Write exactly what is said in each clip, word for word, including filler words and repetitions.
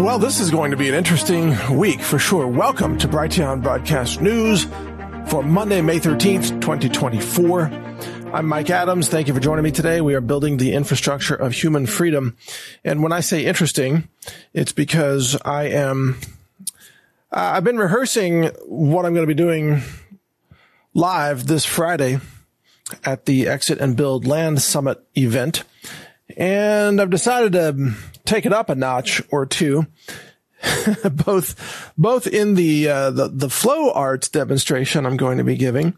Well, this is going to be an interesting week for sure. Welcome to Brighteon Broadcast News for Monday, May thirteenth, twenty twenty-four. I'm Mike Adams. Thank you for joining me today. We are building the infrastructure of human freedom. And when I say interesting, it's because I am, uh, I've been rehearsing what I'm going to be doing live this Friday at the Exit and Build Land Summit event. And I've decided to take it up a notch or two, both, both in the, uh, the, the flow arts demonstration I'm going to be giving,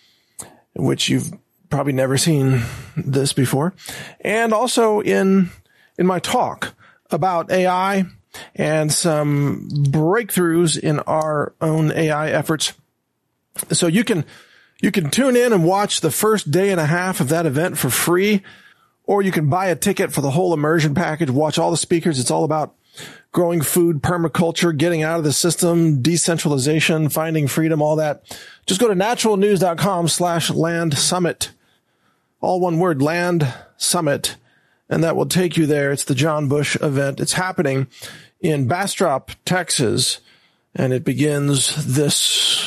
which you've probably never seen this before, and also in, in my talk about A I and some breakthroughs in our own A I efforts. So you can, you can tune in and watch the first day and a half of that event for free. Or you can buy a ticket for the whole immersion package, watch all the speakers. It's all about growing food, permaculture, getting out of the system, decentralization, finding freedom, all that. Just go to naturalnews.com slash land summit. All one word, land summit. And that will take you there. It's the John Bush event. It's happening in Bastrop, Texas. And it begins this,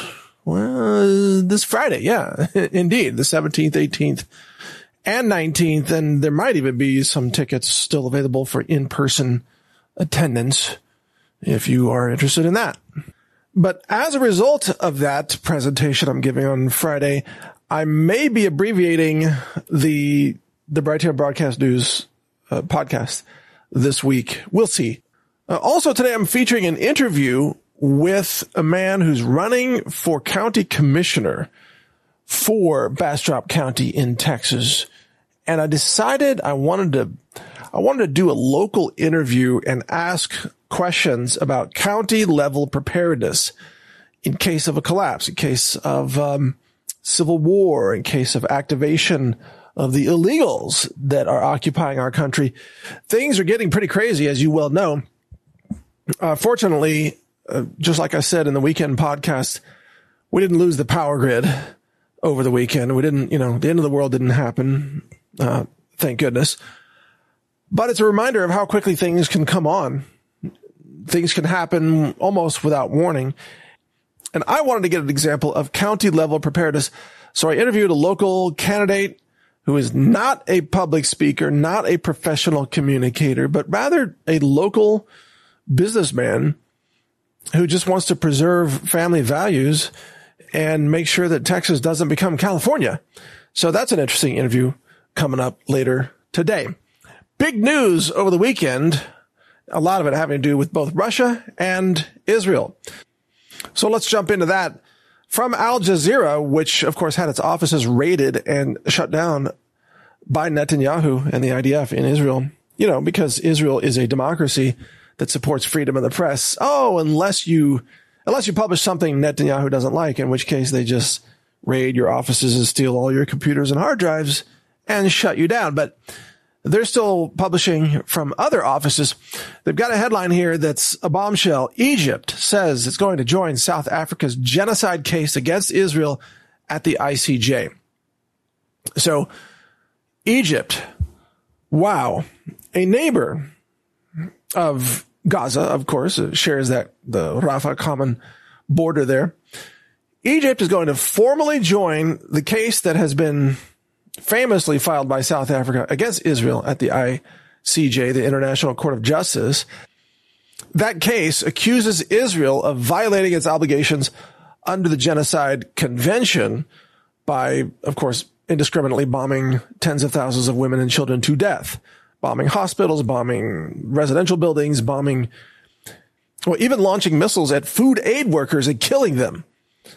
well, this Friday. Yeah, indeed. The seventeenth, eighteenth. And nineteenth, and there might even be some tickets still available for in-person attendance if you are interested in that. But as a result of that presentation I'm giving on Friday, I may be abbreviating the the Brighteon Broadcast News uh, podcast this week. We'll see. Uh, also today I'm featuring an interview with a man who's running for county commissioner for Bastrop County in Texas. And I decided I wanted to, I wanted to do a local interview and ask questions about county level preparedness in case of a collapse, in case of um, civil war, in case of activation of the illegals that are occupying our country. Things are getting pretty crazy, as you well know. Uh, fortunately, uh, just like I said in the weekend podcast, we didn't lose the power grid over the weekend. We didn't, you know, the end of the world didn't happen. Uh, thank goodness. But it's a reminder of how quickly things can come on. Things can happen almost without warning. And I wanted to get an example of county level preparedness. So I interviewed a local candidate who is not a public speaker, not a professional communicator, but rather a local businessman who just wants to preserve family values and make sure that Texas doesn't become California. So that's an interesting interview coming up later today. Big news over the weekend, a lot of it having to do with both Russia and Israel. So let's jump into that. From Al Jazeera, which of course had its offices raided and shut down by Netanyahu and the I D F in Israel, you know, because Israel is a democracy that supports freedom of the press. Oh, unless you Unless you publish something Netanyahu doesn't like, in which case they just raid your offices and steal all your computers and hard drives and shut you down. But they're still publishing from other offices. They've got a headline here that's a bombshell. Egypt says it's going to join South Africa's genocide case against Israel at the I C J. So Egypt, wow, a neighbor of Gaza, of course, shares that the Rafah common border there. Egypt is going to formally join the case that has been famously filed by South Africa against Israel at the I C J, the International Court of Justice. That case accuses Israel of violating its obligations under the Genocide Convention by, of course, indiscriminately bombing tens of thousands of women and children to death. Bombing hospitals, bombing residential buildings, bombing, well, even launching missiles at food aid workers and killing them.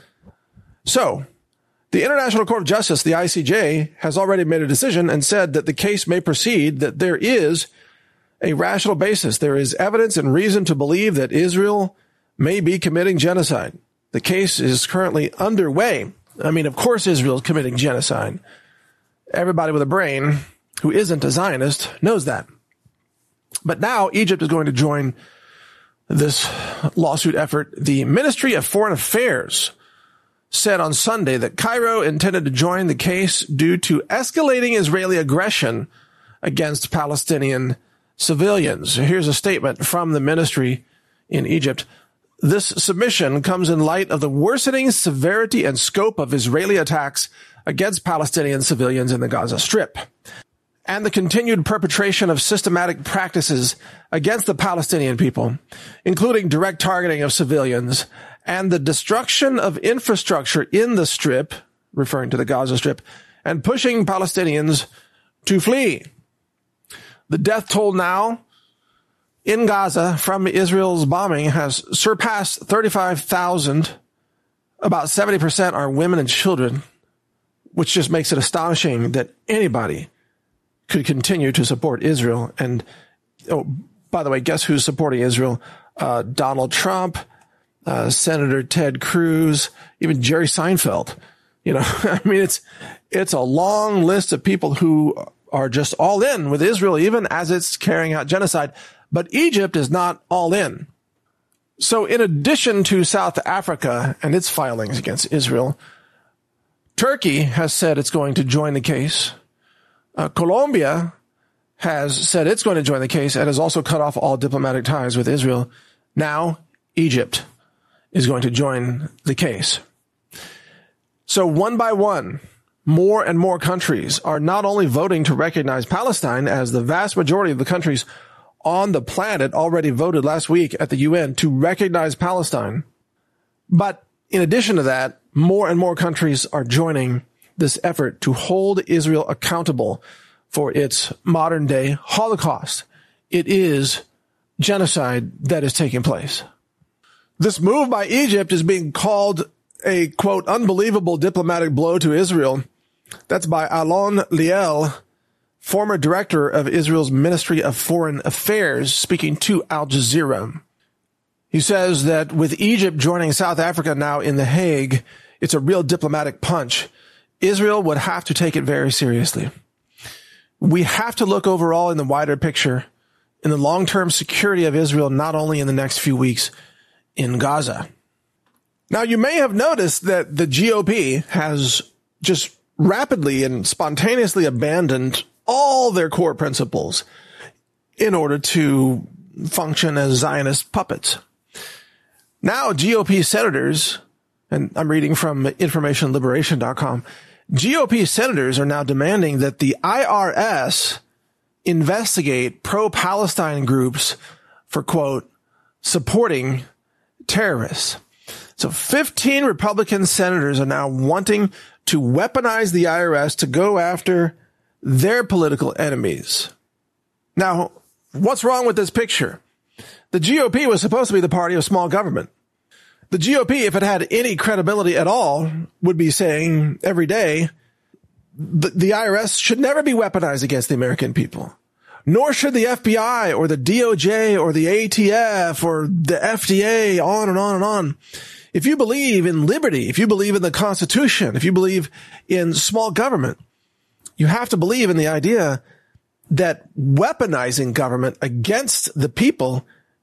So, the International Court of Justice, the I C J, has already made a decision and said that the case may proceed, that there is a rational basis. There is evidence and reason to believe that Israel may be committing genocide. The case is currently underway. I mean, of course Israel is committing genocide. Everybody with a brain who isn't a Zionist knows that. But now Egypt is going to join this lawsuit effort. The Ministry of Foreign Affairs said on Sunday that Cairo intended to join the case due to escalating Israeli aggression against Palestinian civilians. Here's a statement from the ministry in Egypt. This submission comes in light of the worsening severity and scope of Israeli attacks against Palestinian civilians in the Gaza Strip, and the continued perpetration of systematic practices against the Palestinian people, including direct targeting of civilians and the destruction of infrastructure in the Strip, referring to the Gaza Strip, and pushing Palestinians to flee. The death toll now in Gaza from Israel's bombing has surpassed thirty-five thousand. About seventy percent are women and children, which just makes it astonishing that anybody could continue to support Israel. And, oh, by the way, guess who's supporting Israel? Uh, Donald Trump, uh, Senator Ted Cruz, even Jerry Seinfeld. You know, I mean, it's, it's a long list of people who are just all in with Israel, even as it's carrying out genocide. But Egypt is not all in. So in addition to South Africa and its filings against Israel, Turkey has said it's going to join the case. Uh, Colombia has said it's going to join the case and has also cut off all diplomatic ties with Israel. Now, Egypt is going to join the case. So one by one, more and more countries are not only voting to recognize Palestine, as the vast majority of the countries on the planet already voted last week at the U N to recognize Palestine, but in addition to that, more and more countries are joining this effort to hold Israel accountable for its modern-day Holocaust. It is genocide that is taking place. This move by Egypt is being called a, quote, unbelievable diplomatic blow to Israel. That's by Alon Liel, former director of Israel's Ministry of Foreign Affairs, speaking to Al Jazeera. He says that with Egypt joining South Africa now in The Hague, it's a real diplomatic punch. Israel would have to take it very seriously. We have to look overall in the wider picture, in the long-term security of Israel, not only in the next few weeks in Gaza. Now, you may have noticed that the G O P has just rapidly and spontaneously abandoned all their core principles in order to function as Zionist puppets. Now, G O P senators, and I'm reading from information liberation dot com, G O P senators are now demanding that the I R S investigate pro-Palestine groups for, quote, supporting terrorists. So fifteen Republican senators are now wanting to weaponize the I R S to go after their political enemies. Now, what's wrong with this picture? The G O P was supposed to be the party of small government. The G O P, if it had any credibility at all, would be saying every day, the, the I R S should never be weaponized against the American people. Nor should the F B I or the D O J or the A T F or the F D A, on and on and on. If you believe in liberty, if you believe in the Constitution, if you believe in small government, you have to believe in the idea that weaponizing government against the people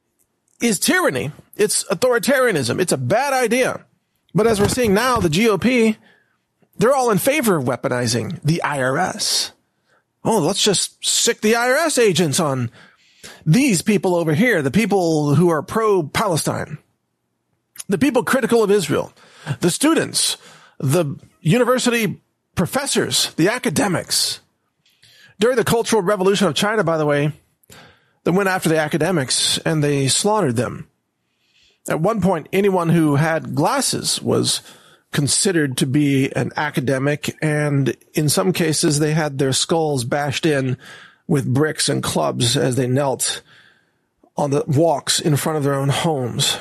is tyranny. It's authoritarianism. It's a bad idea. But as we're seeing now, the G O P, they're all in favor of weaponizing the I R S. Oh, let's just sick the I R S agents on these people over here, the people who are pro-Palestine, the people critical of Israel, the students, the university professors, the academics. During the Cultural Revolution of China, by the way, they went after the academics and they slaughtered them. At one point, anyone who had glasses was considered to be an academic, and in some cases they had their skulls bashed in with bricks and clubs as they knelt on the walks in front of their own homes.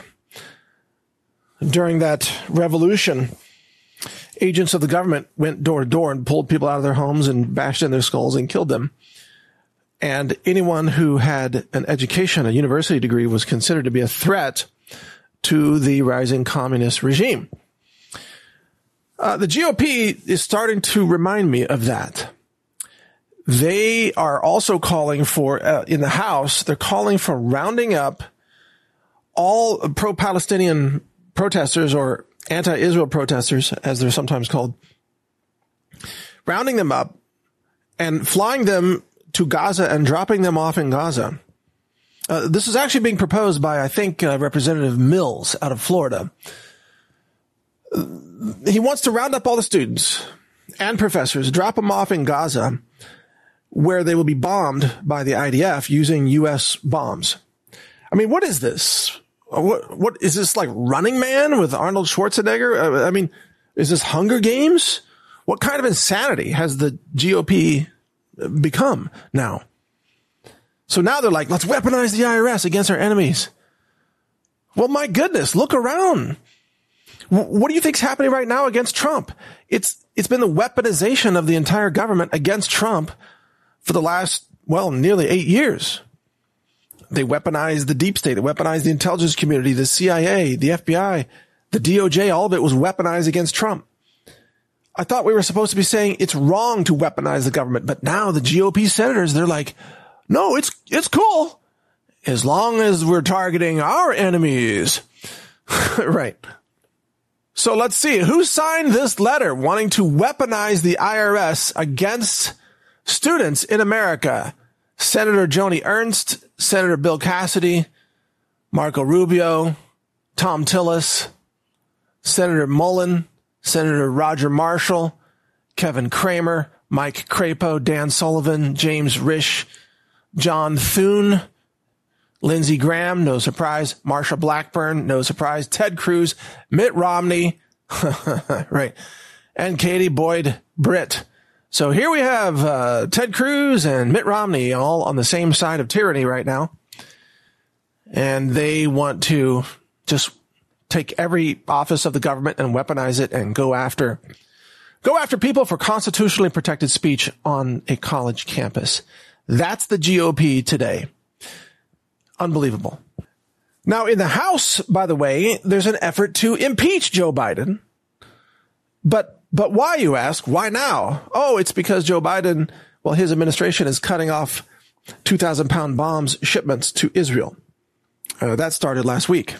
During that revolution, agents of the government went door to door and pulled people out of their homes and bashed in their skulls and killed them. And anyone who had an education, a university degree, was considered to be a threat to the rising communist regime. Uh, the G O P is starting to remind me of that. They are also calling for, uh, in the House, they're calling for rounding up all pro-Palestinian protesters, or anti-Israel protesters, as they're sometimes called, rounding them up and flying them to Gaza and dropping them off in Gaza Uh, this is actually being proposed by, I think, uh, Representative Mills out of Florida. Uh, he wants to round up all the students and professors, drop them off in Gaza, where they will be bombed by the I D F using U S bombs. I mean, what is this? What, what is this, like Running Man with Arnold Schwarzenegger? Uh, I mean, is this Hunger Games? What kind of insanity has the G O P become now? So now they're like, let's weaponize the I R S against our enemies. Well, my goodness, look around. W- what do you think's happening right now against Trump? It's, it's been the weaponization of the entire government against Trump for the last, well, nearly eight years. They weaponized the deep state. They weaponized the intelligence community, the C I A, the F B I, the D O J. All of it was weaponized against Trump. I thought we were supposed to be saying it's wrong to weaponize the government, but now the G O P senators, they're like, no, it's, it's cool as long as we're targeting our enemies. Right. So let's see who signed this letter wanting to weaponize the I R S against students in America. Senator Joni Ernst, Senator Bill Cassidy, Marco Rubio, Tom Tillis, Senator Mullen, Senator Roger Marshall, Kevin Cramer, Mike Crapo, Dan Sullivan, James Risch, John Thune, Lindsey Graham, no surprise, Marsha Blackburn, no surprise, Ted Cruz, Mitt Romney, right, and Katie Boyd Britt. So here we have uh, Ted Cruz and Mitt Romney all on the same side of tyranny right now. And they want to just take every office of the government and weaponize it and go after go after people for constitutionally protected speech on a college campus. That's the G O P today. Unbelievable. Now, in the House, by the way, there's an effort to impeach Joe Biden. But But why, you ask? Why now? Oh, it's because Joe Biden, well, his administration is cutting off two thousand pound bombs shipments to Israel. Uh, that started last week.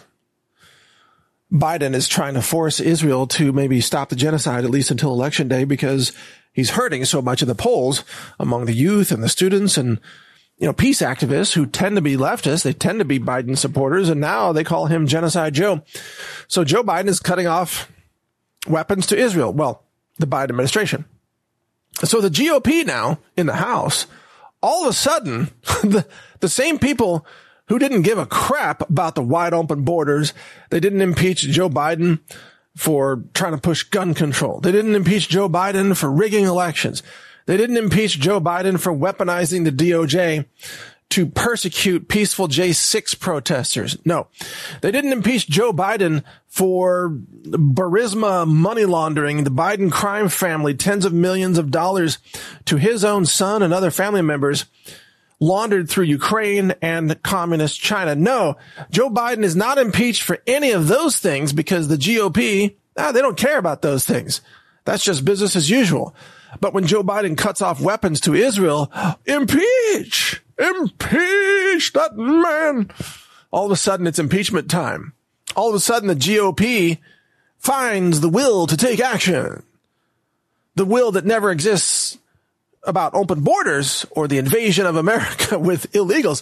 Biden is trying to force Israel to maybe stop the genocide, at least until Election Day, because he's hurting so much in the polls among the youth and the students and, you know, peace activists who tend to be leftists. They tend to be Biden supporters, and now they call him Genocide Joe. So Joe Biden is cutting off weapons to Israel. Well, the Biden administration. So the G O P now in the House, all of a sudden, the, the same people who didn't give a crap about the wide open borders, they didn't impeach Joe Biden for trying to push gun control. They didn't impeach Joe Biden for rigging elections. They didn't impeach Joe Biden for weaponizing the D O J to persecute peaceful J six protesters. No, they didn't impeach Joe Biden for Burisma money laundering the Biden crime family tens of millions of dollars to his own son and other family members laundered through Ukraine and communist China. No, Joe Biden is not impeached for any of those things because the G O P, ah, they don't care about those things. That's just business as usual. But when Joe Biden cuts off weapons to Israel, impeach! Impeach that man! All of a sudden, it's impeachment time. All of a sudden, the G O P finds the will to take action. The will that never exists about open borders or the invasion of America with illegals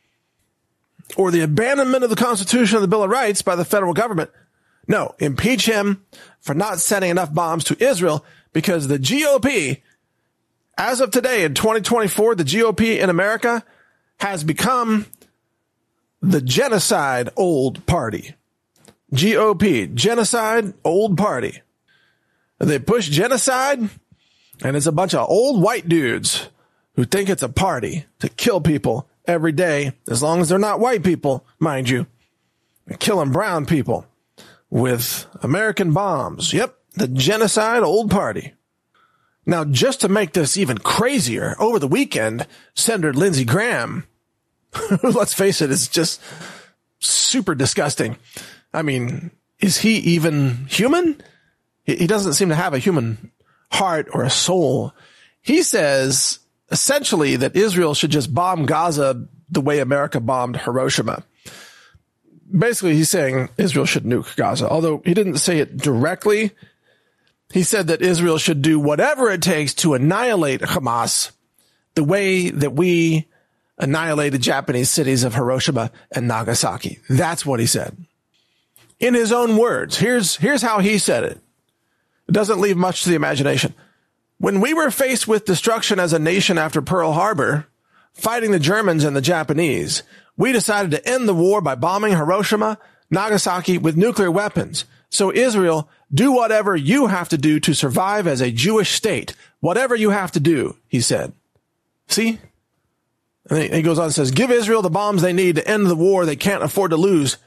or the abandonment of the Constitution and the Bill of Rights by the federal government. No, impeach him for not sending enough bombs to Israel because the G O P, as of today in twenty twenty-four, the G O P in America has become the genocide old party. G O P, genocide old party. They push genocide, and it's a bunch of old white dudes who think it's a party to kill people every day, as long as they're not white people, mind you. They're killing brown people with American bombs. Yep, the genocide old party. Now, just to make this even crazier, over the weekend, Senator Lindsey Graham, who, let's face it, is just super disgusting. I mean, is he even human? He doesn't seem to have a human heart or a soul. He says, essentially, that Israel should just bomb Gaza the way America bombed Hiroshima. Basically, he's saying Israel should nuke Gaza, although he didn't say it directly. He said that Israel should do whatever it takes to annihilate Hamas the way that we annihilated Japanese cities of Hiroshima and Nagasaki. That's what he said. In his own words, here's, here's how he said it. It doesn't leave much to the imagination. When we were faced with destruction as a nation after Pearl Harbor, fighting the Germans and the Japanese, we decided to end the war by bombing Hiroshima, Nagasaki with nuclear weapons. So Israel, do whatever you have to do to survive as a Jewish state. Whatever you have to do, he said. See? And he goes on and says, give Israel the bombs they need to end the war they can't afford to lose.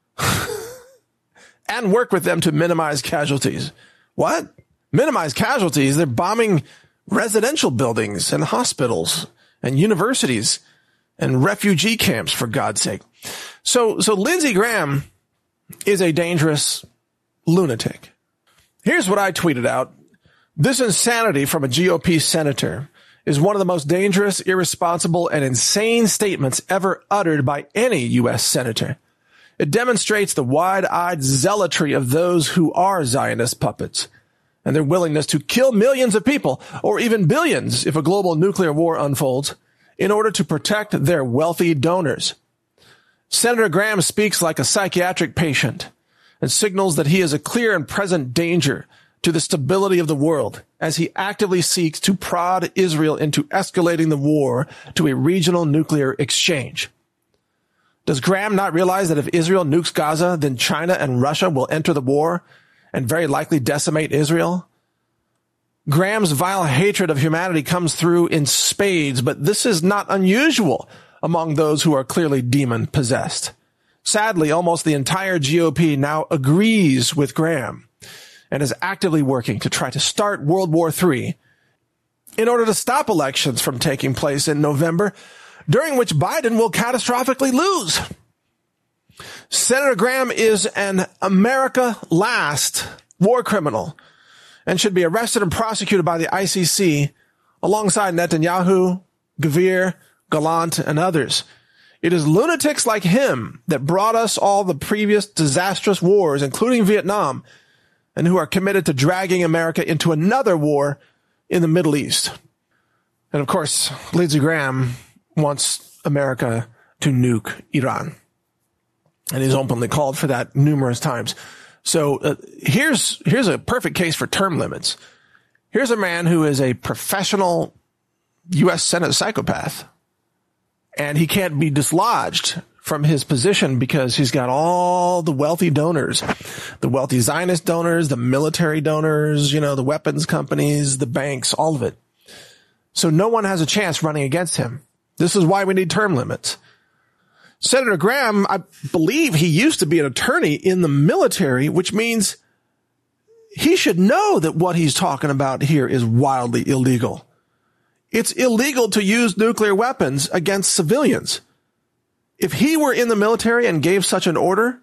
And work with them to minimize casualties. What? Minimize casualties? They're bombing residential buildings and hospitals and universities and refugee camps, for God's sake. So, so Lindsey Graham is a dangerous lunatic. Here's what I tweeted out. This insanity from a G O P senator is one of the most dangerous, irresponsible, and insane statements ever uttered by any U S senator. It demonstrates the wide-eyed zealotry of those who are Zionist puppets and their willingness to kill millions of people, or even billions if a global nuclear war unfolds, in order to protect their wealthy donors. Senator Graham speaks like a psychiatric patient and signals that he is a clear and present danger to the stability of the world as he actively seeks to prod Israel into escalating the war to a regional nuclear exchange. Does Graham not realize that if Israel nukes Gaza, then China and Russia will enter the war and very likely decimate Israel? Graham's vile hatred of humanity comes through in spades, but this is not unusual among those who are clearly demon-possessed. Sadly, almost the entire G O P now agrees with Graham and is actively working to try to start World War Three in order to stop elections from taking place in November, during which Biden will catastrophically lose. Senator Graham is an America last war criminal and should be arrested and prosecuted by the I C C alongside Netanyahu, Gvir, Gallant, and others. It is lunatics like him that brought us all the previous disastrous wars, including Vietnam, and who are committed to dragging America into another war in the Middle East. And of course, Lindsey Graham wants America to nuke Iran. And he's openly called for that numerous times. So uh, here's here's a perfect case for term limits. Here's a man who is a professional U S Senate psychopath, and he can't be dislodged from his position because he's got all the wealthy donors, the wealthy Zionist donors, the military donors, you know, the weapons companies, the banks, all of it. So no one has a chance running against him. This is why we need term limits. Senator Graham, I believe he used to be an attorney in the military, which means he should know that what he's talking about here is wildly illegal. It's illegal to use nuclear weapons against civilians. If he were in the military and gave such an order,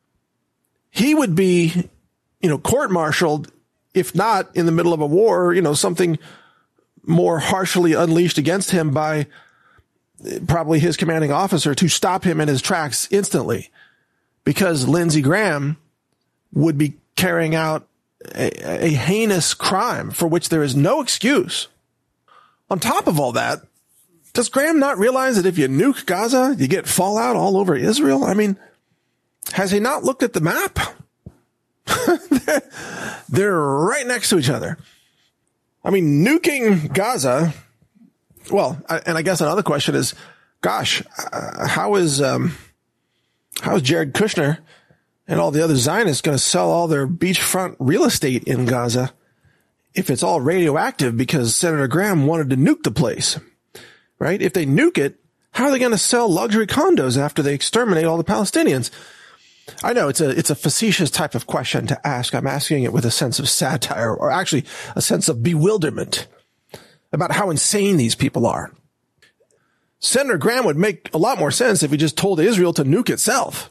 he would be, you know, court-martialed, if not in the middle of a war, you know, something more harshly unleashed against him by probably his commanding officer to stop him in his tracks instantly, because Lindsey Graham would be carrying out a, a heinous crime for which there is no excuse. On top of all that, does Graham not realize that if you nuke Gaza, you get fallout all over Israel? I mean, has he not looked at the map? they're, they're right next to each other. I mean, nuking Gaza. Well, and I guess another question is, gosh, uh, how is, um, how is Jared Kushner and all the other Zionists going to sell all their beachfront real estate in Gaza if it's all radioactive because Senator Graham wanted to nuke the place, right? If they nuke it, how are they going to sell luxury condos after they exterminate all the Palestinians? I know it's a, it's a facetious type of question to ask. I'm asking it with a sense of satire, or actually a sense of bewilderment about how insane these people are. Senator Graham would make a lot more sense if he just told Israel to nuke itself.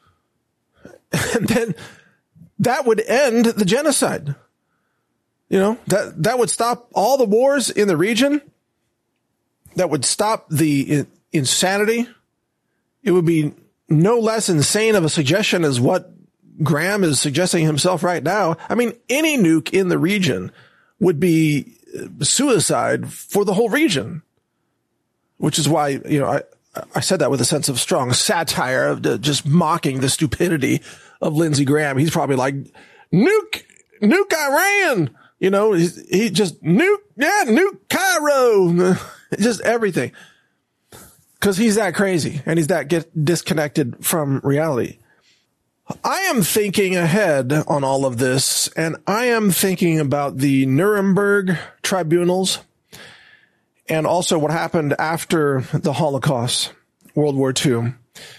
And then that would end the genocide. You know, that, that would stop all the wars in the region. That would stop the insanity. It would be no less insane of a suggestion as what Graham is suggesting himself right now. I mean, any nuke in the region would be suicide for the whole region. which is why, you know, I, I said that with a sense of strong satire of the, just mocking the stupidity of Lindsey Graham. He's probably like, nuke, nuke Iran. You know, he, he just nuke, yeah, nuke Cairo. Just everything. Cause he's that crazy and he's that get disconnected from reality. I am thinking ahead on all of this, and I am thinking about the Nuremberg tribunals and also what happened after the Holocaust, World War Two,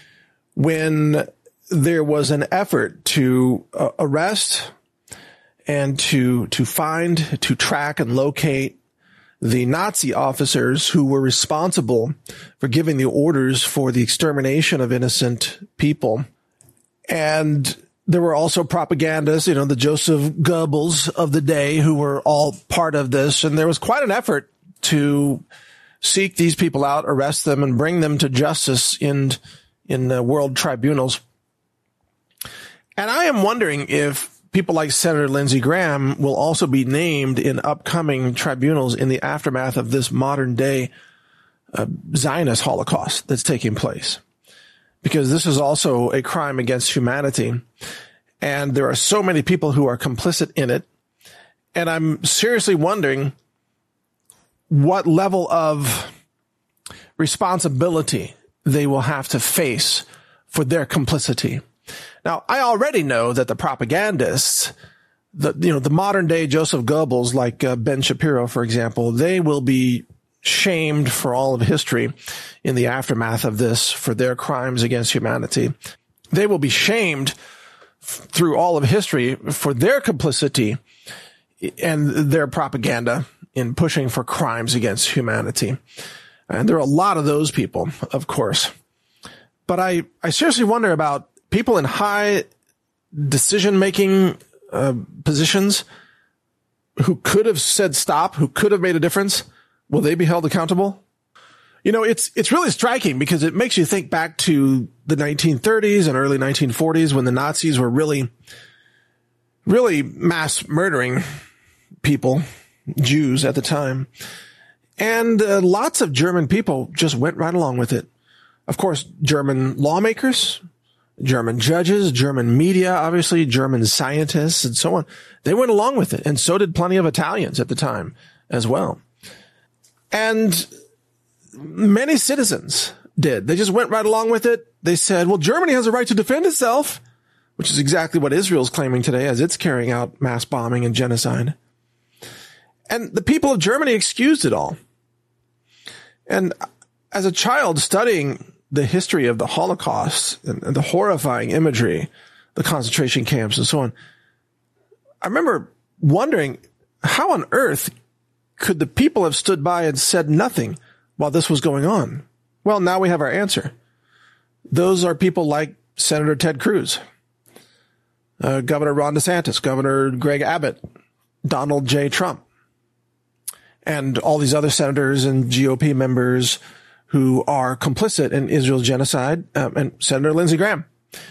when there was an effort to uh, arrest and to, to find, to track and locate the Nazi officers who were responsible for giving the orders for the extermination of innocent people. And there were also propagandists, you know, the Joseph Goebbels of the day who were all part of this. And there was quite an effort to seek these people out, arrest them, and bring them to justice in, in the world tribunals. And I am wondering if people like Senator Lindsey Graham will also be named in upcoming tribunals in the aftermath of this modern day uh, Zionist Holocaust that's taking place. Because this is also a crime against humanity. And there are so many people who are complicit in it. And I'm seriously wondering what level of responsibility they will have to face for their complicity. Now, I already know that the propagandists, the, you know, the modern day Joseph Goebbels, like uh, Ben Shapiro, for example, they will be shamed for all of history in the aftermath of this for their crimes against humanity. They will be shamed f- through all of history for their complicity and their propaganda in pushing for crimes against humanity. And there are a lot of those people, of course. But I, I seriously wonder about people in high decision-making uh, positions who could have said stop, who could have made a difference. Will they be held accountable? You know, it's, it's really striking because it makes you think back to the nineteen thirties and early nineteen forties when the Nazis were really, really mass murdering people, Jews at the time. And uh, lots of German people just went right along with it. Of course, German lawmakers, German judges, German media, obviously, German scientists, and so on. They went along with it. And so did plenty of Italians at the time as well. And many citizens did. They just went right along with it. They said, well, Germany has a right to defend itself, which is exactly what Israel's claiming today as it's carrying out mass bombing and genocide. And the people of Germany excused it all. And as a child studying the history of the Holocaust and the horrifying imagery, the concentration camps and so on, I remember wondering how on earth could the people have stood by and said nothing while this was going on? Well, now we have our answer. Those are people like Senator Ted Cruz, uh, Governor Ron DeSantis, Governor Greg Abbott, Donald J. Trump, and all these other senators and G O P members who are complicit in Israel's genocide, um, and Senator Lindsey Graham.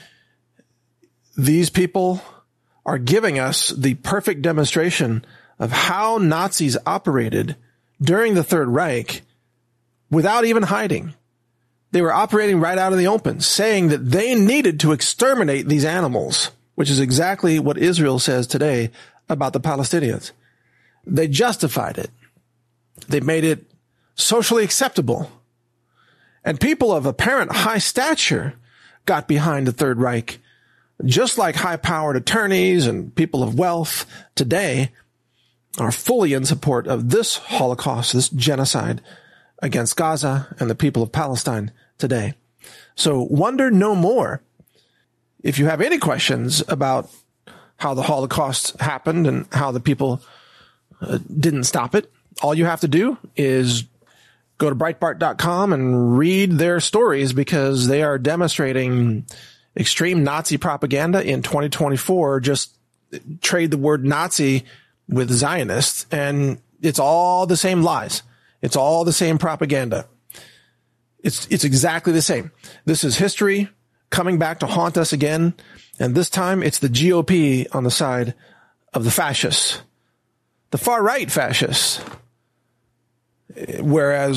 These people are giving us the perfect demonstration of how Nazis operated during the Third Reich without even hiding. They were operating right out in the open, saying that they needed to exterminate these animals, which is exactly what Israel says today about the Palestinians. They justified it. They made it socially acceptable. And people of apparent high stature got behind the Third Reich, just like high-powered attorneys and people of wealth today are fully in support of this Holocaust, this genocide against Gaza and the people of Palestine today. So wonder no more. If you have any questions about how the Holocaust happened and how the people uh, didn't stop it, all you have to do is go to Breitbart dot com and read their stories, because they are demonstrating extreme Nazi propaganda in twenty twenty-four. Just trade the word Nazi with Zionist, and it's all the same lies. It's all the same propaganda. It's, it's exactly the same. This is history coming back to haunt us again. And this time it's the G O P on the side of the fascists, the far right fascists. Whereas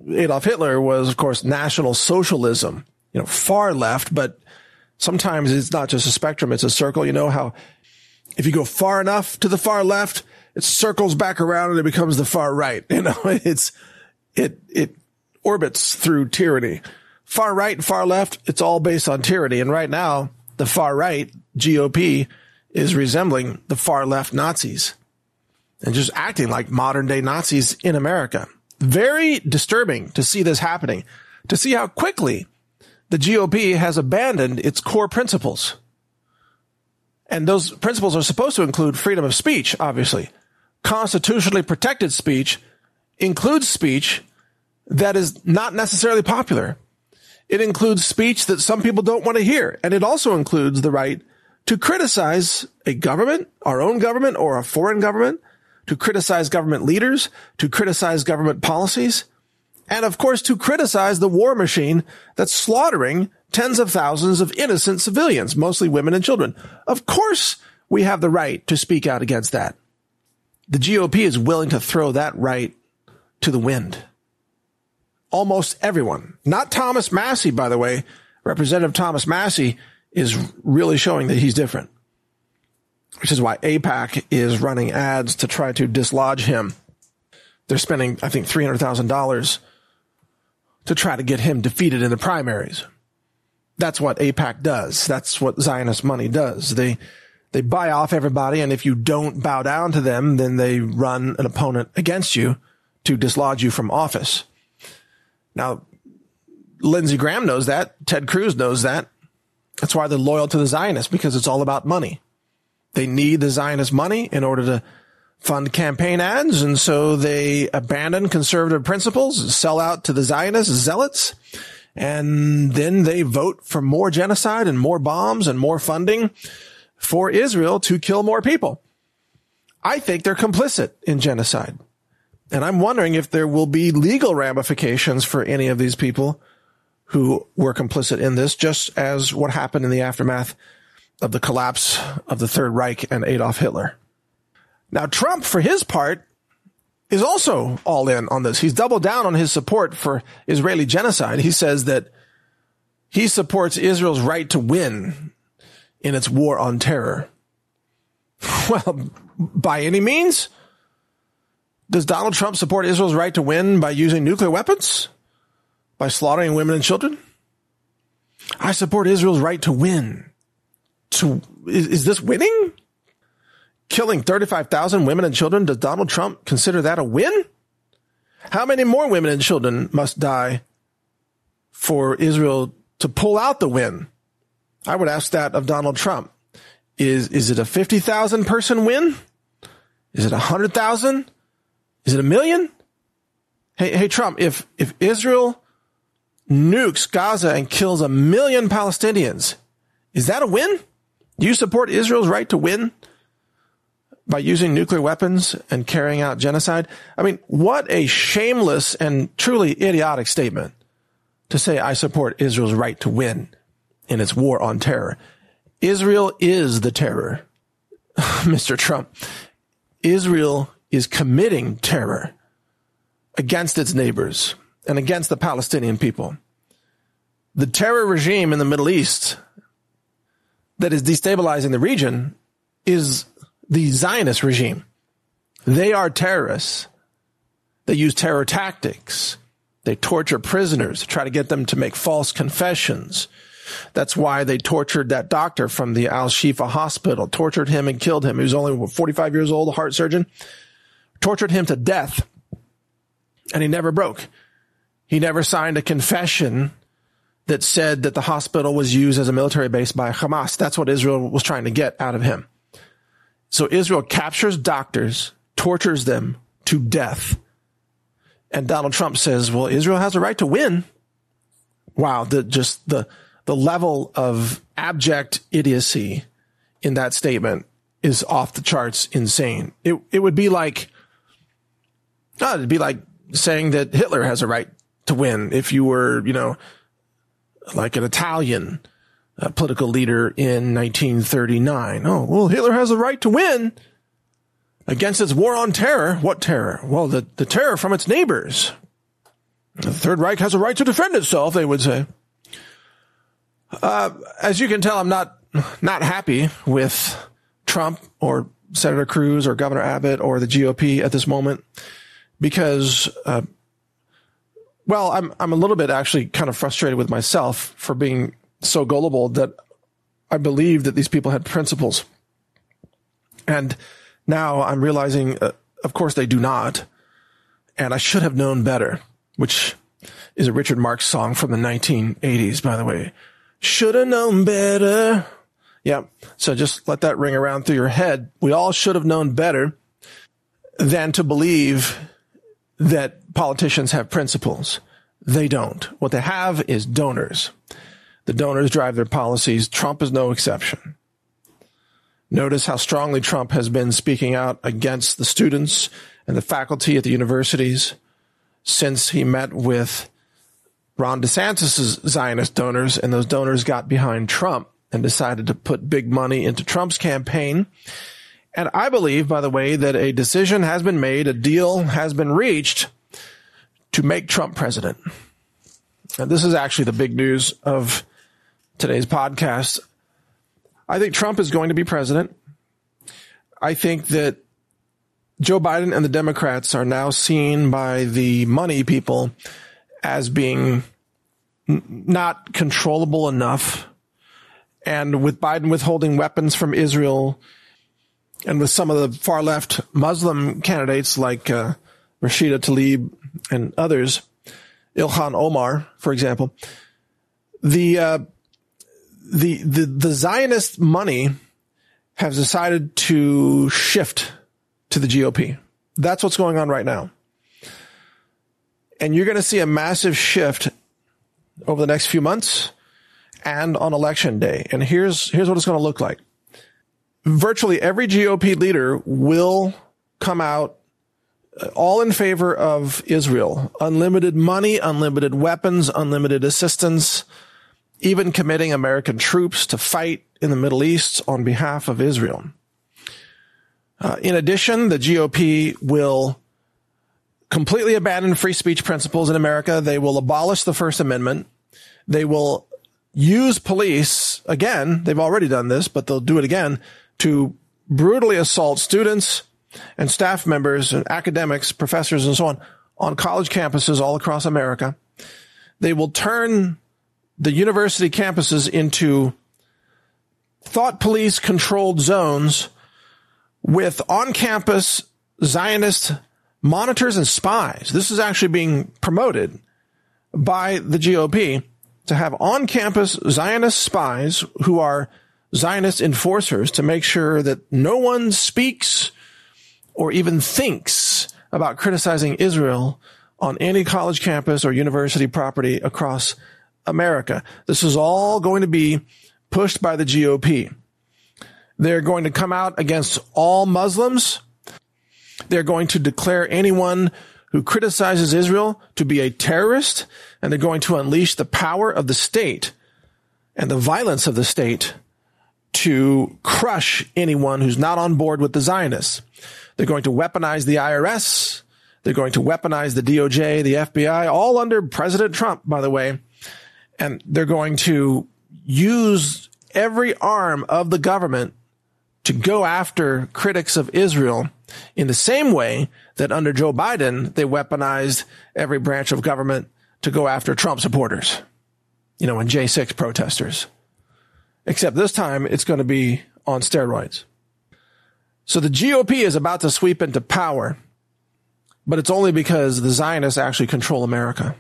Adolf Hitler was, of course, National Socialism, you know, far left, but sometimes it's not just a spectrum, it's a circle. You know how if you go far enough to the far left, it circles back around and it becomes the far right. You know, it's, it, it orbits through tyranny. Far right and far left, it's all based on tyranny. And right now, the far right, G O P, is resembling the far left Nazis and just acting like modern day Nazis in America. Very disturbing to see this happening, to see how quickly the G O P has abandoned its core principles. And those principles are supposed to include freedom of speech, obviously. Constitutionally protected speech includes speech that is not necessarily popular. It includes speech that some people don't want to hear. And it also includes the right to criticize a government, our own government, or a foreign government, to criticize government leaders, to criticize government policies, and of course to criticize the war machine that's slaughtering tens of thousands of innocent civilians, mostly women and children. Of course we have the right to speak out against that. The G O P is willing to throw that right to the wind. Almost everyone. Not Thomas Massie, by the way. Representative Thomas Massie is really showing that he's different, which is why AIPAC is running ads to try to dislodge him. They're spending, I think, three hundred thousand dollars to try to get him defeated in the primaries. That's what AIPAC does. That's what Zionist money does. They they buy off everybody, and if you don't bow down to them, then they run an opponent against you to dislodge you from office. Now, Lindsey Graham knows that. Ted Cruz knows that. That's why they're loyal to the Zionists, because it's all about money. They need the Zionist money in order to fund campaign ads, and so they abandon conservative principles, sell out to the Zionist zealots, and then they vote for more genocide and more bombs and more funding for Israel to kill more people. I think they're complicit in genocide. And I'm wondering if there will be legal ramifications for any of these people who were complicit in this, just as what happened in the aftermath of the collapse of the Third Reich and Adolf Hitler. Now, Trump, for his part, is also all in on this. He's doubled down on his support for Israeli genocide. He says that he supports Israel's right to win in its war on terror. Well, by any means? Does Donald Trump support Israel's right to win by using nuclear weapons? By slaughtering women and children? I support Israel's right to win. To, is, is this winning? Killing thirty-five thousand women and children, does Donald Trump consider that a win? How many more women and children must die for Israel to pull out the win? I would ask that of Donald Trump. Is, is it a fifty thousand person win? Is it one hundred thousand? Is it a million? Hey, hey, Trump, if, if Israel nukes Gaza and kills a million Palestinians, is that a win? Do you support Israel's right to win by using nuclear weapons and carrying out genocide? I mean, what a shameless and truly idiotic statement to say, I support Israel's right to win in its war on terror. Israel is the terror, Mister Trump. Israel is committing terror against its neighbors and against the Palestinian people. The terror regime in the Middle East that is destabilizing the region is the Zionist regime. They are terrorists. They use terror tactics. They torture prisoners to try to get them to make false confessions. That's why they tortured that doctor from the Al-Shifa hospital, tortured him and killed him. He was only forty-five years old, a heart surgeon. Tortured him to death. And he never broke. He never signed a confession that said that the hospital was used as a military base by Hamas. That's what Israel was trying to get out of him. So Israel captures doctors, tortures them to death. And Donald Trump says, well, Israel has a right to win. Wow, the, just the, the level of abject idiocy in that statement is off the charts insane. It, it would be like, oh, it'd be like saying that Hitler has a right to win if you were, you know, like an Italian uh, political leader in nineteen thirty-nine. Oh, well, Hitler has a right to win against its war on terror. What terror? Well, the, the terror from its neighbors. The Third Reich has a right to defend itself, they would say. Uh, as you can tell, I'm not not happy with Trump or Senator Cruz or Governor Abbott or the G O P at this moment because, uh, well, I'm I'm a little bit actually kind of frustrated with myself for being so gullible that I believed that these people had principles. And now I'm realizing, uh, of course, they do not. And I should have known better, which is a Richard Marx song from the nineteen eighties, by the way. Should have known better. Yeah. So just let that ring around through your head. We all should have known better than to believe that politicians have principles. They don't. What they have is donors. The donors drive their policies. Trump is no exception. Notice how strongly Trump has been speaking out against the students and the faculty at the universities since he met with Ron DeSantis' Zionist donors, and those donors got behind Trump and decided to put big money into Trump's campaign. And I believe, by the way, that a decision has been made, a deal has been reached to make Trump president. And this is actually the big news of today's podcast. I think Trump is going to be president. I think that Joe Biden and the Democrats are now seen by the money people as being n- not controllable enough. And with Biden withholding weapons from Israel and with some of the far left Muslim candidates like uh, Rashida Tlaib and others, Ilhan Omar, for example, the, uh, the, the, the Zionist money has decided to shift to the G O P. That's what's going on right now. And you're going to see a massive shift over the next few months and on election day. And here's, here's what it's going to look like. Virtually every G O P leader will come out all in favor of Israel. Unlimited money, unlimited weapons, unlimited assistance, even committing American troops to fight in the Middle East on behalf of Israel. Uh, in addition, the G O P will completely abandon free speech principles in America. They will abolish the First Amendment. They will use police, again, they've already done this, but they'll do it again, to brutally assault students and staff members and academics, professors, and so on, on college campuses all across America. They will turn the university campuses into thought police controlled zones with on-campus Zionist monitors and spies. This is actually being promoted by the G O P to have on-campus Zionist spies who are Zionist enforcers to make sure that no one speaks or even thinks about criticizing Israel on any college campus or university property across America. This is all going to be pushed by the G O P. They're going to come out against all Muslims. They're going to declare anyone who criticizes Israel to be a terrorist, and they're going to unleash the power of the state and the violence of the state to crush anyone who's not on board with the Zionists. They're going to weaponize the I R S. They're going to weaponize the D O J, the F B I, all under President Trump, by the way. And they're going to use every arm of the government to go after critics of Israel in the same way that under Joe Biden, they weaponized every branch of government to go after Trump supporters, you know, and J six protesters. Except this time it's going to be on steroids. So the G O P is about to sweep into power, but it's only because the Zionists actually control America.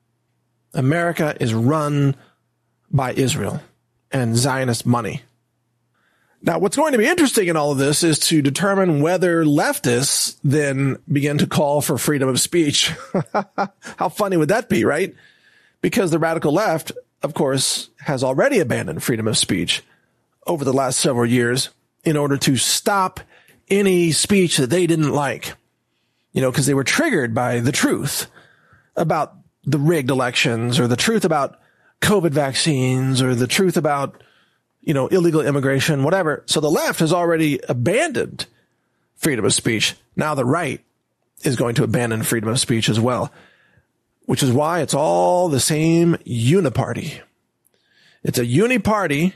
America is run by Israel and Zionist money. Now, what's going to be interesting in all of this is to determine whether leftists then begin to call for freedom of speech. How funny would that be, right? Because the radical left, of course, has already abandoned freedom of speech over the last several years in order to stop any speech that they didn't like, you know, because they were triggered by the truth about the rigged elections or the truth about COVID vaccines or the truth about, you know, illegal immigration, whatever. So the left has already abandoned freedom of speech. Now the right is going to abandon freedom of speech as well. which is why it's all the same uniparty. It's a uniparty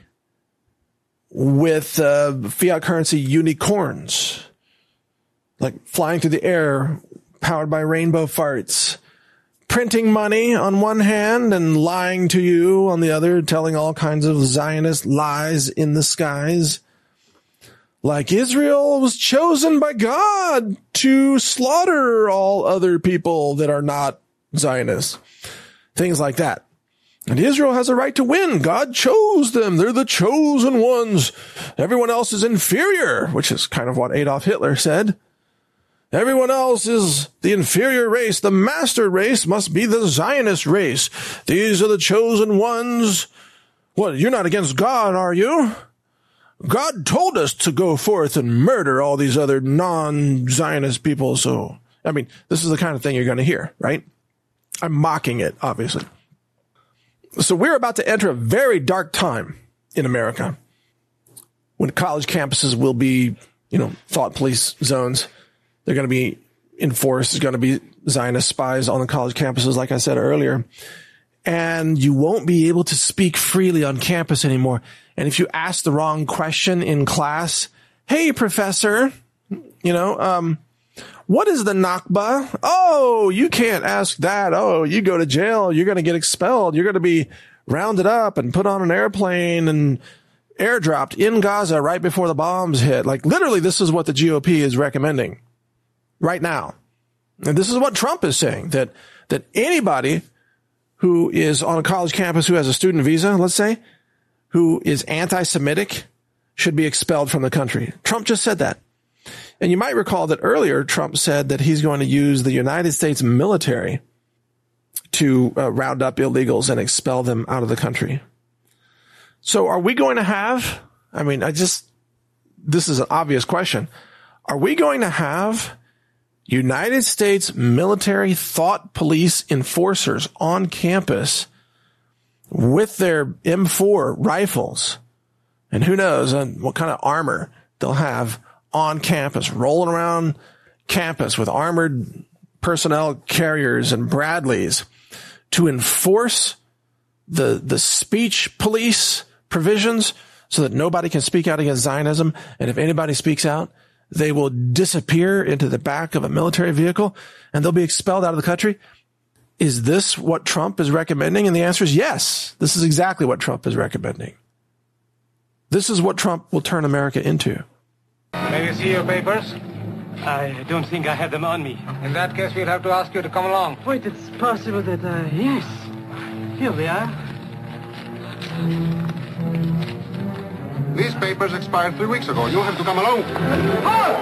with uh, fiat currency unicorns, like flying through the air, powered by rainbow farts, printing money on one hand and lying to you on the other, telling all kinds of Zionist lies in the skies. Like Israel was chosen by God to slaughter all other people that are not Zionists. Things like that. And Israel has a right to win. God chose them. They're the chosen ones. Everyone else is inferior, which is kind of what Adolf Hitler said. Everyone else is the inferior race. The master race must be the Zionist race. These are the chosen ones. What, you're not against God, are you? God told us to go forth and murder all these other non-Zionist people. So, I mean, this is the kind of thing you're going to hear, right? I'm mocking it, obviously. So we're about to enter a very dark time in America when college campuses will be, you know, thought police zones. They're going to be enforced. There's going to be Zionist spies on the college campuses, like I said earlier. And you won't be able to speak freely on campus anymore. And if you ask the wrong question in class, hey, professor, you know, um, what is the Nakba? Oh, you can't ask that. Oh, you go to jail. You're going to get expelled. You're going to be rounded up and put on an airplane and airdropped in Gaza right before the bombs hit. Like literally, this is what the G O P is recommending right now. And this is what Trump is saying, that, that anybody who is on a college campus who has a student visa, let's say, who is anti-Semitic should be expelled from the country. Trump just said that. And you might recall that earlier Trump said that he's going to use the United States military to uh, round up illegals and expel them out of the country. So are we going to have, I mean, I just, this is an obvious question. Are we going to have United States military thought police enforcers on campus with their M four rifles? And who knows uh, what kind of armor they'll have on campus, rolling around campus with armored personnel carriers and Bradleys to enforce the, the speech police provisions so that nobody can speak out against Zionism. And if anybody speaks out, they will disappear into the back of a military vehicle and they'll be expelled out of the country. Is this what Trump is recommending? And the answer is yes. This is exactly what Trump is recommending. This is what Trump will turn America into. May we see your papers? I don't think I have them on me. In that case, we'll have to ask you to come along. Wait, it's possible that, uh, yes. Here we are. These papers expired three weeks ago. You have to come along. Halt!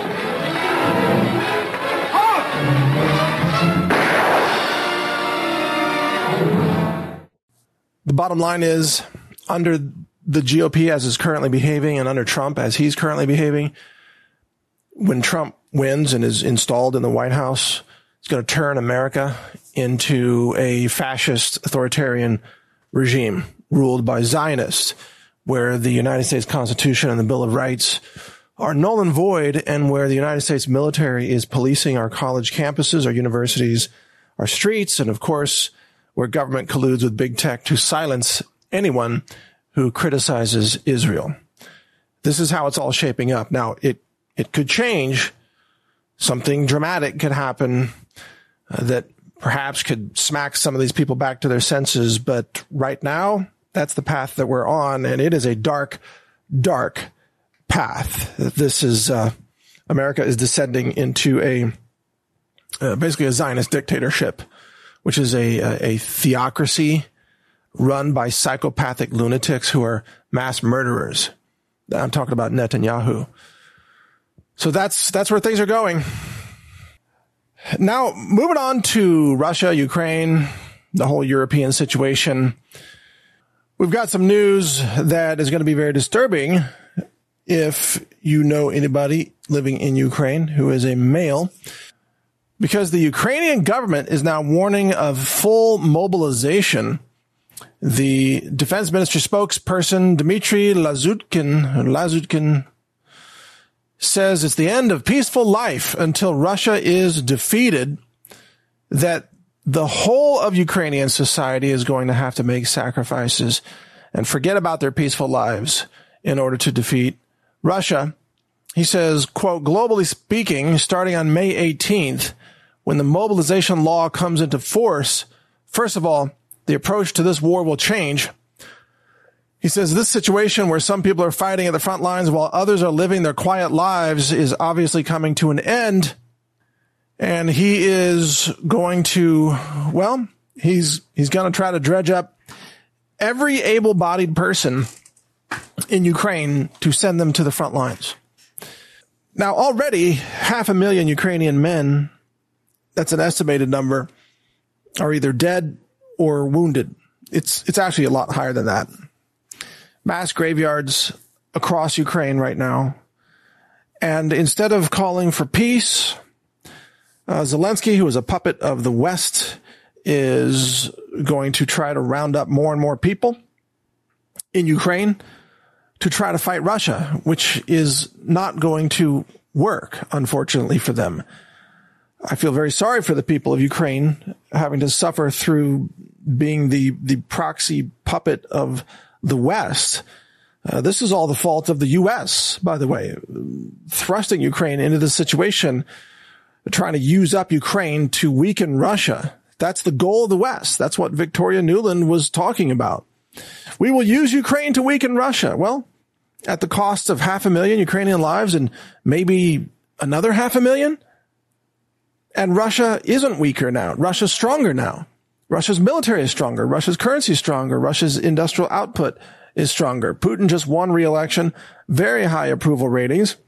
Halt! The bottom line is, under the G O P as is currently behaving and under Trump as he's currently behaving, when Trump wins and is installed in the White House, it's going to turn America into a fascist authoritarian regime ruled by Zionists, where the United States Constitution and the Bill of Rights are null and void, and where the United States military is policing our college campuses, our universities, our streets, and of course, where government colludes with big tech to silence anyone who criticizes Israel. This is how it's all shaping up. Now, it It could change. Something dramatic could happen uh, that perhaps could smack some of these people back to their senses. But right now, that's the path that we're on. And it is a dark, dark path. This is, uh, America is descending into a, uh, basically a Zionist dictatorship, which is a, a, a theocracy run by psychopathic lunatics who are mass murderers. I'm talking about Netanyahu. So that's, that's where things are going. Now, moving on to Russia, Ukraine, the whole European situation. We've got some news that is going to be very disturbing if you know anybody living in Ukraine who is a male, because the Ukrainian government is now warning of full mobilization. The defense ministry spokesperson, Dmitry Lazutkin, Lazutkin, says it's the end of peaceful life until Russia is defeated, that the whole of Ukrainian society is going to have to make sacrifices and forget about their peaceful lives in order to defeat Russia. He says, quote, globally speaking, starting on May eighteenth, when the mobilization law comes into force, first of all, the approach to this war will change. He says this situation where some people are fighting at the front lines while others are living their quiet lives is obviously coming to an end. And he is going to, well, he's, he's going to try to dredge up every able-bodied person in Ukraine to send them to the front lines. Now, already half a million Ukrainian men, that's an estimated number, are either dead or wounded. It's, it's actually a lot higher than that. Mass graveyards across Ukraine right now. And instead of calling for peace, uh, Zelensky, who is a puppet of the West, is going to try to round up more and more people in Ukraine to try to fight Russia, which is not going to work, unfortunately, for them. I feel very sorry for the people of Ukraine having to suffer through being the, the proxy puppet of the West. Uh, this is all the fault of the U S, by the way, thrusting Ukraine into this situation, trying to use up Ukraine to weaken Russia. That's the goal of the West. That's what Victoria Nuland was talking about. We will use Ukraine to weaken Russia. Well, at the cost of half a million Ukrainian lives and maybe another half a million. And Russia isn't weaker now. Russia's stronger now. Russia's military is stronger. Russia's currency is stronger. Russia's industrial output is stronger. Putin just won re-election, very high approval ratings.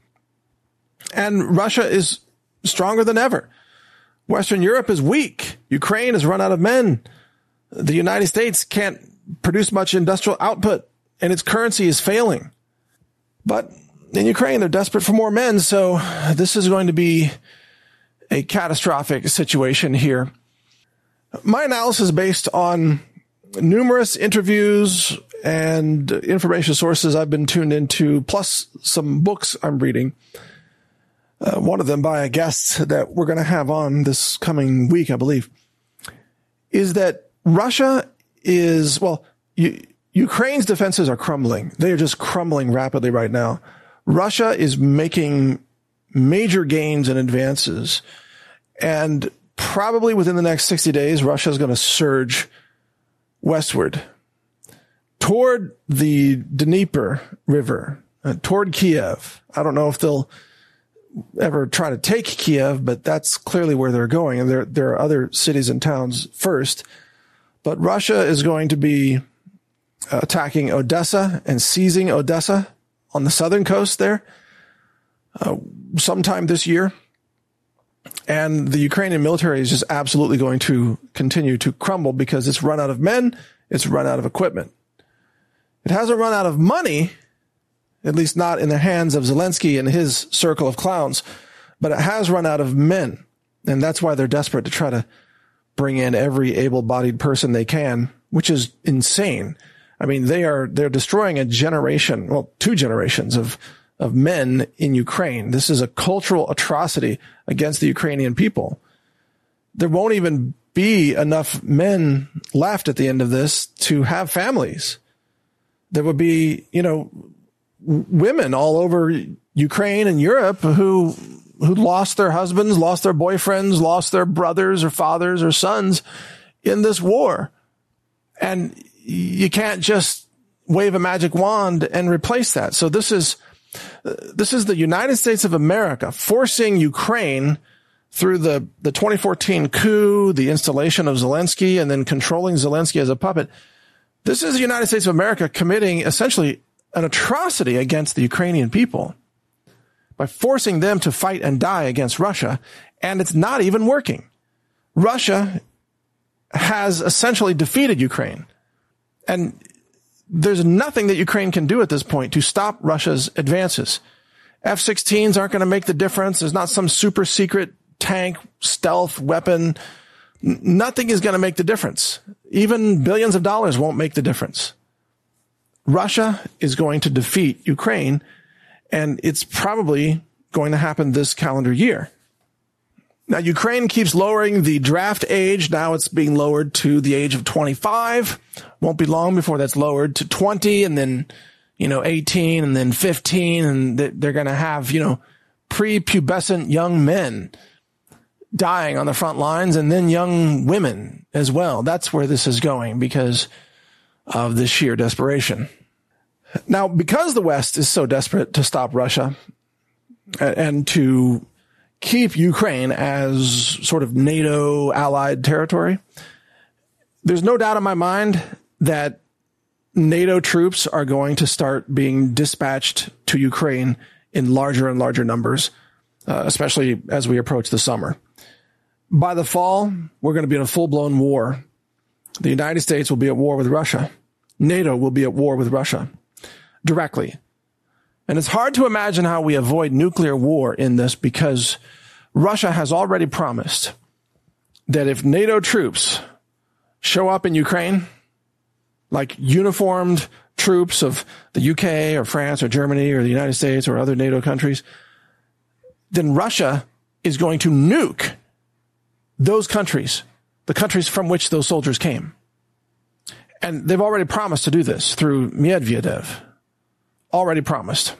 And Russia is stronger than ever. Western Europe is weak. Ukraine has run out of men. The United States can't produce much industrial output, and its currency is failing. But in Ukraine, they're desperate for more men, so this is going to be a catastrophic situation here. My analysis is based on numerous interviews and information sources I've been tuned into, plus some books I'm reading. Uh, one of them by a guest that we're going to have on this coming week, I believe, is that Russia is, well, U- Ukraine's defenses are crumbling. They are just crumbling rapidly right now. Russia is making major gains and advances, and probably within the next sixty days, Russia is going to surge westward toward the Dnieper River, uh, toward Kiev. I don't know if they'll ever try to take Kiev, but that's clearly where they're going. And there, there are other cities and towns first. But Russia is going to be attacking Odessa and seizing Odessa on the southern coast there uh, sometime this year. And the Ukrainian military is just absolutely going to continue to crumble because it's run out of men, it's run out of equipment. It hasn't run out of money, at least not in the hands of Zelensky and his circle of clowns, but it has run out of men. And that's why they're desperate to try to bring in every able-bodied person they can, which is insane. I mean, they are, they're destroying a generation, well, two generations of of men in Ukraine. This is a cultural atrocity against the Ukrainian people. There won't even be enough men left at the end of this to have families. There would be, you know, women all over Ukraine and Europe who, who lost their husbands, lost their boyfriends, lost their brothers or fathers or sons in this war. And you can't just wave a magic wand and replace that. So this is, This is the United States of America forcing Ukraine through the, the twenty fourteen coup, the installation of Zelensky, and then controlling Zelensky as a puppet. This is the United States of America committing essentially an atrocity against the Ukrainian people by forcing them to fight and die against Russia, and it's not even working. Russia has essentially defeated Ukraine, and there's nothing that Ukraine can do at this point to stop Russia's advances. F sixteens aren't going to make the difference. There's not some super secret tank stealth weapon. N- nothing is going to make the difference. Even billions of dollars won't make the difference. Russia is going to defeat Ukraine, and it's probably going to happen this calendar year. Now, Ukraine keeps lowering the draft age. Now it's being lowered to the age of twenty-five. Won't be long before that's lowered to twenty, and then, you know, eighteen, and then fifteen, and they're going to have, you know, prepubescent young men dying on the front lines, and then young women as well. That's where this is going because of the sheer desperation. Now, because the West is so desperate to stop Russia and to keep Ukraine as sort of NATO allied territory, there's no doubt in my mind that NATO troops are going to start being dispatched to Ukraine in larger and larger numbers, uh, especially as we approach the summer. By the fall, we're going to be in a full-blown war. The United States will be at war with Russia. NATO will be at war with Russia directly. And it's hard to imagine how we avoid nuclear war in this because Russia has already promised that if NATO troops show up in Ukraine, like uniformed troops of the U K or France or Germany or the United States or other NATO countries, then Russia is going to nuke those countries, the countries from which those soldiers came. And they've already promised to do this through Medvedev. Already promised.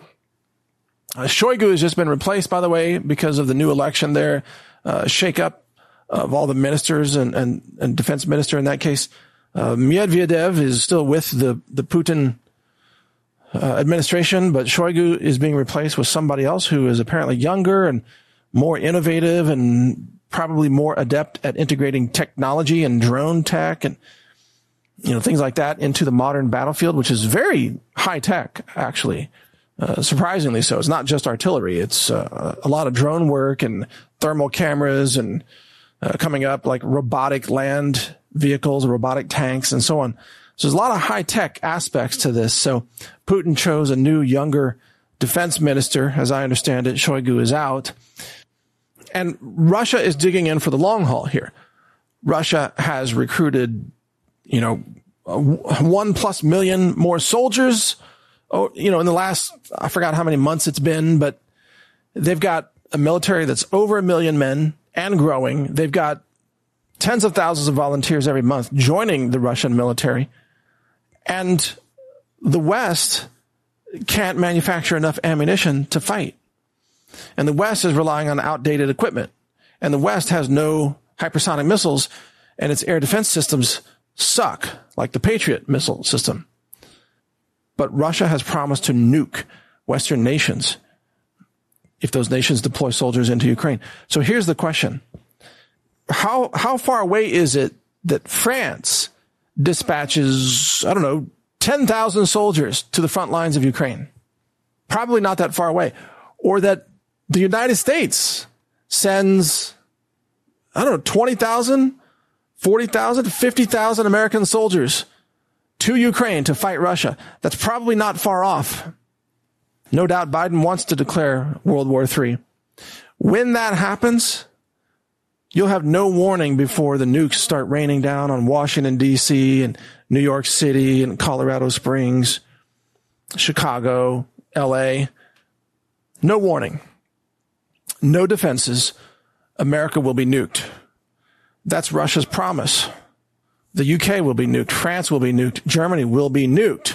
Uh, Shoigu has just been replaced, by the way, because of the new election there, uh, shakeup of all the ministers and, and, and defense minister in that case. Uh, Medvedev is still with the, the Putin uh, administration, but Shoigu is being replaced with somebody else who is apparently younger and more innovative and probably more adept at integrating technology and drone tech and, you know, things like that into the modern battlefield, which is very high tech, actually. Uh, surprisingly so. It's not just artillery. It's uh, a lot of drone work and thermal cameras and uh, coming up like robotic land vehicles, robotic tanks, and so on. So there's a lot of high tech aspects to this. So Putin chose a new, younger defense minister. As I understand it, Shoigu is out. And Russia is digging in for the long haul here. Russia has recruited, you know, one plus million more soldiers. Oh, you know, in the last, I forgot how many months it's been, but they've got a military that's over a million men and growing. They've got tens of thousands of volunteers every month joining the Russian military. And the West can't manufacture enough ammunition to fight. And the West is relying on outdated equipment. And the West has no hypersonic missiles, and its air defense systems suck, like the Patriot missile system. But Russia has promised to nuke Western nations if those nations deploy soldiers into Ukraine. So here's the question. How, how far away is it that France dispatches, I don't know, ten thousand soldiers to the front lines of Ukraine? Probably not that far away. Or that the United States sends, I don't know, twenty thousand, forty thousand, fifty thousand American soldiers to Ukraine to fight Russia. That's probably not far off. No doubt Biden wants to declare World War Three. When that happens, you'll have no warning before the nukes start raining down on Washington, D C and New York City and Colorado Springs, Chicago, L A. No warning. No defenses. America will be nuked. That's Russia's promise. The U K will be nuked. France will be nuked. Germany will be nuked.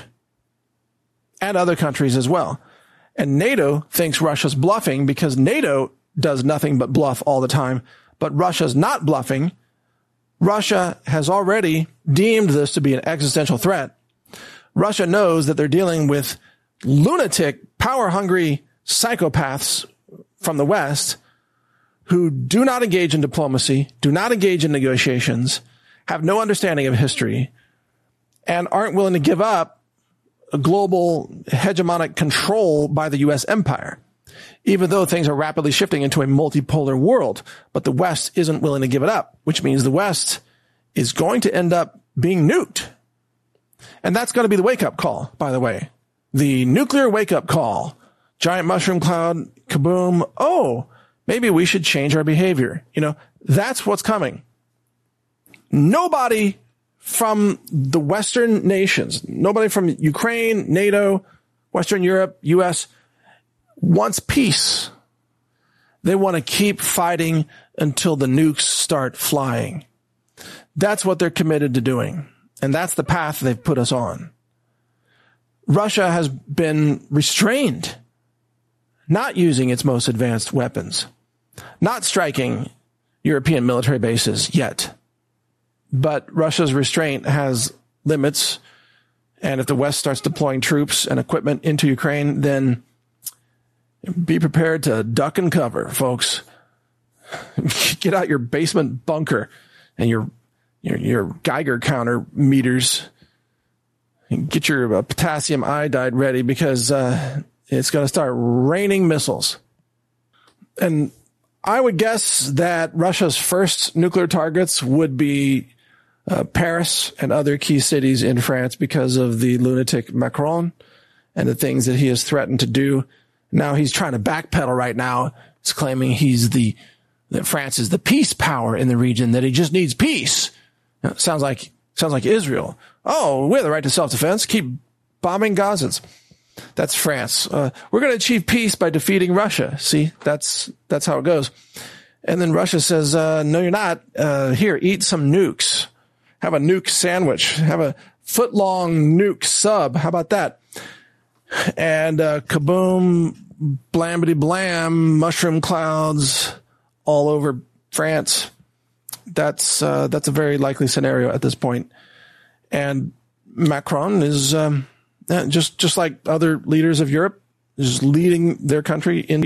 And other countries as well. And NATO thinks Russia's bluffing because NATO does nothing but bluff all the time. But Russia's not bluffing. Russia has already deemed this to be an existential threat. Russia knows that they're dealing with lunatic, power-hungry psychopaths from the West who do not engage in diplomacy, do not engage in negotiations, have no understanding of history, and aren't willing to give up a global hegemonic control by the U S empire, even though things are rapidly shifting into a multipolar world. But the West isn't willing to give it up, which means the West is going to end up being nuked. And that's going to be the wake-up call, by the way. The nuclear wake-up call. Giant mushroom cloud, kaboom. Oh, maybe we should change our behavior. You know, that's what's coming. Nobody from the Western nations, nobody from Ukraine, NATO, Western Europe, U S wants peace. They want to keep fighting until the nukes start flying. That's what they're committed to doing. And that's the path they've put us on. Russia has been restrained, not using its most advanced weapons, not striking European military bases yet. But Russia's restraint has limits. And if the West starts deploying troops and equipment into Ukraine, then be prepared to duck and cover, folks. Get out your basement bunker and your your, your Geiger counter meters. Get your uh, potassium iodide ready, because uh, it's going to start raining missiles. And I would guess that Russia's first nuclear targets would be uh, Paris and other key cities in France, because of the lunatic Macron and the things that he has threatened to do. Now he's trying to backpedal right now. He's claiming he's the that France is the peace power in the region, that he just needs peace. Now, it sounds like sounds like Israel. Oh, we have the right to self-defense. Keep bombing Gazans. That's France. Uh, we're going to achieve peace by defeating Russia. See, that's that's how it goes. And then Russia says, uh, no, you're not. Uh, here, eat some nukes. Have a nuke sandwich. Have a foot-long nuke sub. How about that? And uh, kaboom, blambity blam, mushroom clouds all over France. That's uh, that's a very likely scenario at this point. And Macron is um, just just like other leaders of Europe, is leading their country in